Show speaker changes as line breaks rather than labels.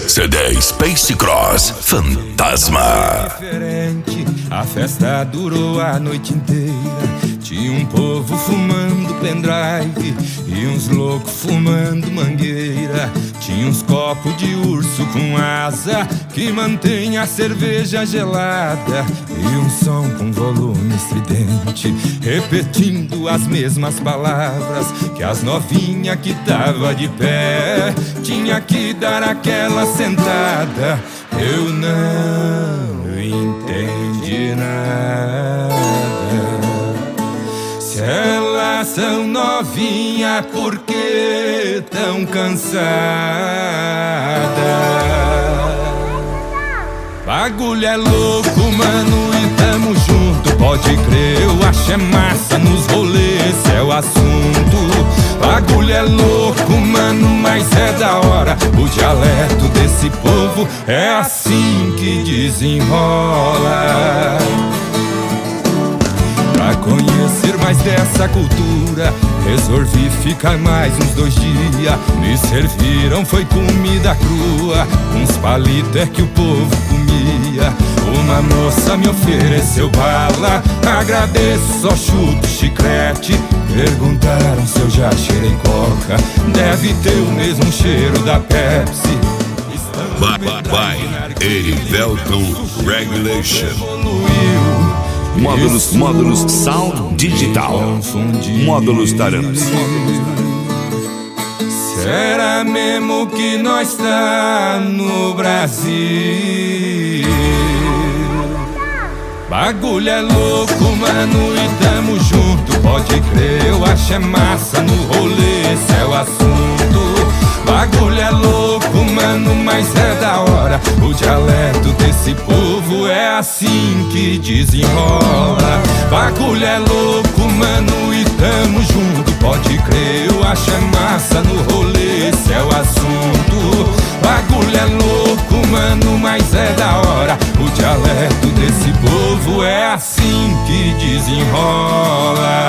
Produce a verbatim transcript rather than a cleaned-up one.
C D Space Cross Fantasma.
Diferente, a festa durou a noite inteira. Tinha um povo fumando pendrive e uns loucos fumando mangueira. Tinha uns copos de urso com asa que mantém a cerveja gelada, e um som com volume estridente repetindo as mesmas palavras que as novinhas que tava de pé tinha que dar aquela sentada. Eu não entendi nada. Se elas são novinhas, por que tão cansadas? Bagulho é louco, mano, e tamo junto. Pode crer, eu acho é massa nos rolês, esse é o assunto. Bagulho é louco, mano, mas é da hora. O dialeto desse povo é assim que desenrola. Pra conhecer mais dessa cultura, resolvi ficar mais uns dois dias. Me serviram, foi comida crua, uns palitos é que o povo comia. Uma moça me ofereceu bala, agradeço, só chuto chiclete. Perguntaram se eu já cheirei coca, deve ter o mesmo cheiro da Pepsi.
Vai, vai, Erivelton Regulation.
Módulos, módulos Sound Digital. Módulos Taramps.
Será mesmo que nós tá no Brasil? Bagulho é louco, mano, e tamo junto. Pode crer, eu acho é massa no rolê, esse é o assunto. Bagulho é louco, mano, mas é da hora. O dialeto desse povo é assim que desenrola. Bagulho é louco, mano, e tamo junto. Pode crer, eu acho é massa no rolê, esse é o assunto. Bagulho é louco, mano, mas é da hora. O dialeto desse povo é assim que desenrola.